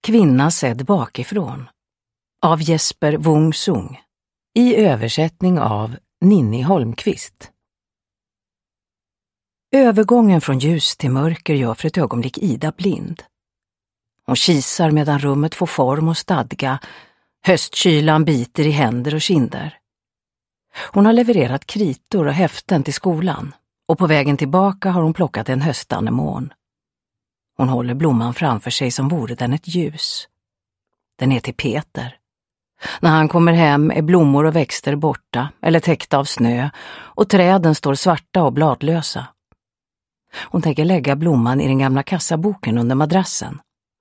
Kvinna sedd bakifrån av Jesper Wung Sung i översättning av Ninni Holmqvist. Övergången från ljus till mörker gör för ett ögonblick Ida blind. Hon kisar medan rummet får form och stadga. Höstkylan biter i händer och kinder. Hon har levererat kritor och häften till skolan och på vägen tillbaka har hon plockat en höstanemon. Hon håller blomman framför sig som vore den ett ljus. Den är till Peter. När han kommer hem är blommor och växter borta eller täckta av snö och träden står svarta och bladlösa. Hon tänker lägga blomman i den gamla kassaboken under madrassen.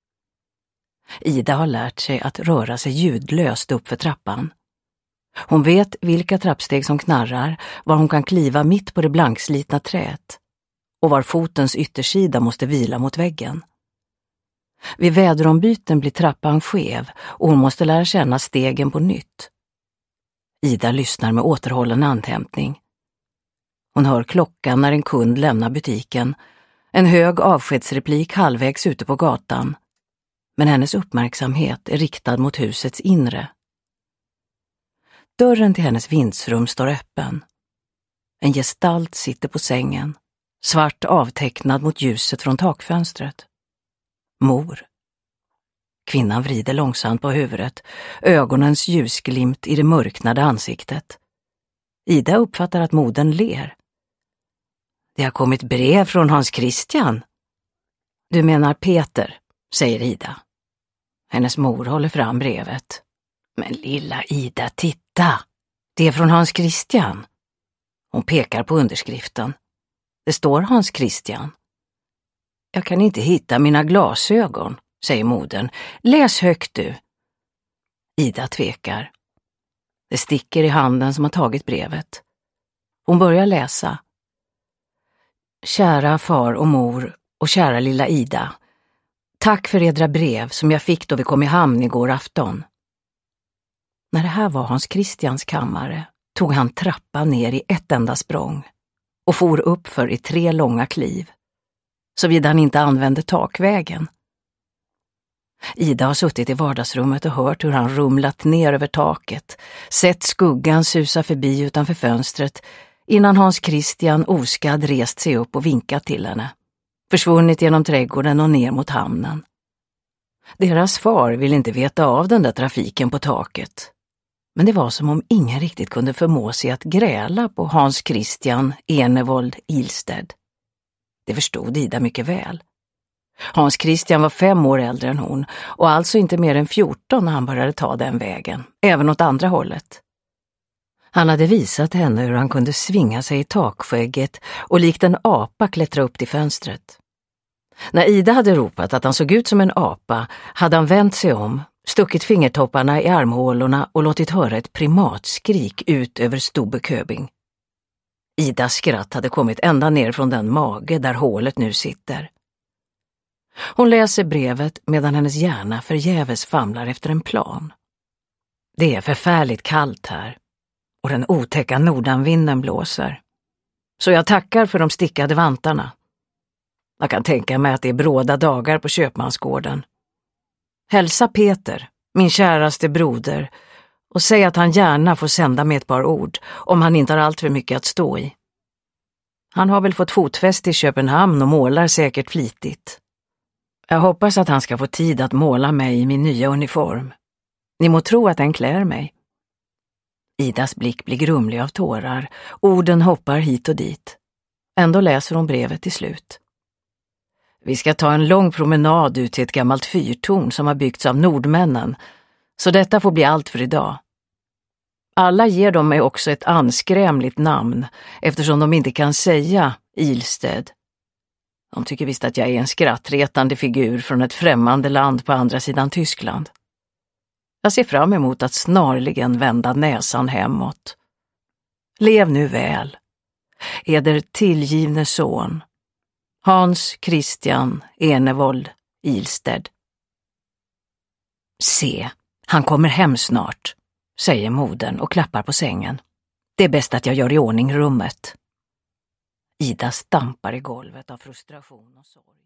Ida har lärt sig att röra sig ljudlöst upp för trappan. Hon vet vilka trappsteg som knarrar, var hon kan kliva mitt på det blankslitna träet och var fotens yttersida måste vila mot väggen. Vid väderombyten blir trappan skev och hon måste lära känna stegen på nytt. Ida lyssnar med återhållen andhämtning. Hon hör klockan när en kund lämnar butiken, en hög avskedsreplik halvvägs ute på gatan. Men hennes uppmärksamhet är riktad mot husets inre. Dörren till hennes vindsrum står öppen. En gestalt sitter på sängen, svart avtecknad mot ljuset från takfönstret. Mor. Kvinnan vrider långsamt på huvudet, ögonens ljusglimt i det mörknade ansiktet. Ida uppfattar att modern ler. Det har kommit brev från Hans Christian. Du menar Peter, säger Ida. Hennes mor håller fram brevet. Men lilla Ida, titta! Det är från Hans Christian. Hon pekar på underskriften. Det står Hans Christian. Jag kan inte hitta mina glasögon, säger modern. Läs högt du. Ida tvekar. Det sticker i handen som har tagit brevet. Hon börjar läsa. Kära far och mor och kära lilla Ida. Tack för edra brev som jag fick då vi kom i hamn igår afton. När det här var Hans Christians kammare tog han trappan ner i ett enda språng och for upp för i 3 långa kliv, såvida han inte använde takvägen. Ida har suttit i vardagsrummet och hört hur han rumlat ner över taket, sett skuggan susa förbi utanför fönstret innan Hans Christian oskadd rest sig upp och vinkat till henne, försvunnit genom trädgården och ner mot hamnen. Deras far ville inte veta av den där trafiken på taket. Men det var som om ingen riktigt kunde förmå sig att gräla på Hans Christian Enevold Ilsted. Det förstod Ida mycket väl. Hans Christian var 5 år äldre än hon och alltså inte mer än 14 när han började ta den vägen, även åt andra hållet. Han hade visat henne hur han kunde svinga sig i takskägget och likt en apa klättra upp till fönstret. När Ida hade ropat att han såg ut som en apa hade han vänt sig om, stuckit fingertopparna i armhålorna och låtit höra ett primatskrik ut över Stubbe Köbing. Idas skratt hade kommit ända ner från den mage där hålet nu sitter. Hon läser brevet medan hennes hjärna förgäves famlar efter en plan. Det är förfärligt kallt här och den otäcka nordanvinden blåser. Så jag tackar för de stickade vantarna. Jag kan tänka mig att det är bråda dagar på köpmansgården. Hälsa Peter, min käraste broder, och säg att han gärna får sända med ett par ord om han inte har allt för mycket att stå i. Han har väl fått fotfäste i Köpenhamn och målar säkert flitigt. Jag hoppas att han ska få tid att måla mig i min nya uniform. Ni må tro att den klär mig. Idas blick blir grumlig av tårar. Orden hoppar hit och dit. Ändå läser hon brevet till slut. Vi ska ta en lång promenad ut till ett gammalt fyrtorn som har byggts av nordmännen, så detta får bli allt för idag. Alla ger de mig också ett anskrämligt namn, eftersom de inte kan säga Ilsted. De tycker visst att jag är en skrattretande figur från ett främmande land på andra sidan Tyskland. Jag ser fram emot att snarligen vända näsan hemåt. Lev nu väl. Eder tillgivne son, Hans Christian Enevold Ilsted. Se, han kommer hem snart, säger modern och klappar på sängen. Det är bäst att jag gör i ordning rummet. Ida stampar i golvet av frustration och sorg.